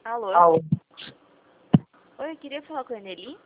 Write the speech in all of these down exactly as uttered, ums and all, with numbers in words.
Alô? Alô? Oi, eu queria falar com a Eneli.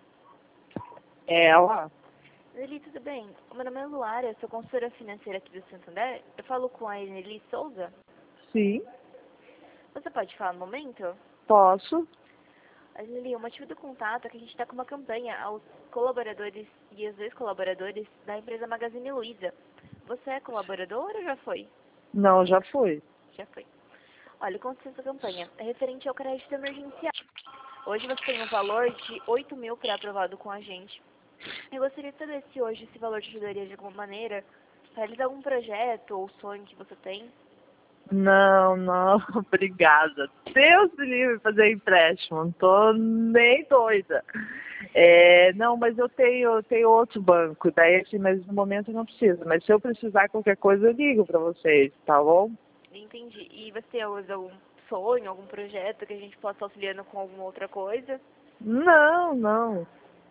É ela? Eneli, tudo bem? O meu nome é Luara, eu sou consultora financeira aqui do Santander. Eu falo com a Eneli Souza. Sim, Você pode falar no momento? posso. Eneli, o motivo do contato é que a gente está com uma campanha aos colaboradores e aos ex-colaboradores da empresa Magazine Luiza. Você é colaborador ou já foi? Não, já foi. Já foi. Olha, consiste essa campanha. É referente ao crédito emergencial. Hoje você tem um valor de oito mil pré-aprovado com a gente. Eu gostaria de saber se hoje esse valor te ajudaria de alguma maneira para realizar algum projeto ou sonho que você tem. Não, não, obrigada. Deus me livre de fazer empréstimo, não tô nem doida. É, não, mas eu tenho, eu tenho outro banco, daí assim, mas no momento eu não preciso. Mas se eu precisar de qualquer coisa, eu ligo pra vocês, tá bom? Entendi. E você tem algum sonho, algum projeto que a gente possa auxiliando com alguma outra coisa? Não, não.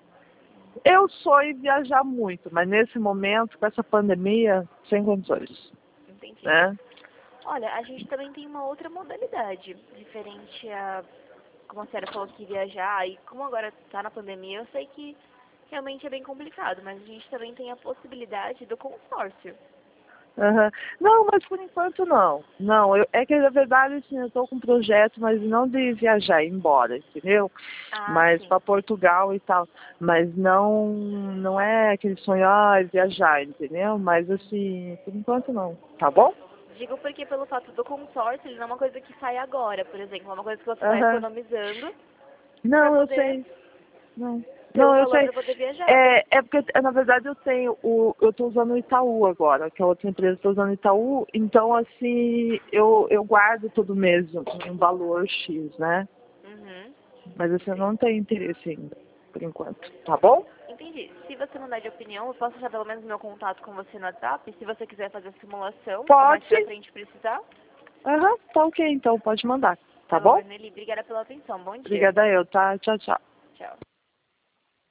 Eu sonho em viajar muito, mas nesse momento, com essa pandemia, sem condições, Entendi. né? Olha, a gente também tem uma outra modalidade, referente a, como a senhora falou que viajar, e como agora está na pandemia, eu sei que realmente é bem complicado, mas a gente também tem a possibilidade do consórcio. Aham. Não, mas por enquanto não. Não, eu, é que na verdade assim, eu estou com um projeto, mas não de viajar, ir embora, entendeu? Ah, Mas sim. para Portugal e tal. Mas não, não é aquele sonho, ah, viajar, entendeu? Mas assim, por enquanto não. Tá bom? Digo porque pelo fato do consórcio, ele não é uma coisa que sai agora, por exemplo, é uma coisa que você vai Aham. economizando para Não, eu poder sei. Não. ter o Não, eu valor sei. para poder viajar. É, é porque, na verdade, eu tenho o. Eu estou usando o Itaú agora, que é outra empresa, estou usando o Itaú, então assim, eu, eu guardo todo mês um valor X, né? Uhum. Mas assim, eu Sim. não tenho interesse ainda, por enquanto. Tá bom? Entendi. Se você mudar de opinião, eu posso deixar pelo menos meu contato com você no WhatsApp, se você quiser fazer a simulação, ou mais pra Pode. frente precisar. Aham, tá ok, então pode mandar. Tá Tá bom, bom? Nelly. Obrigada pela atenção. Bom dia. Obrigada eu, tá? Tchau, tchau. Tchau.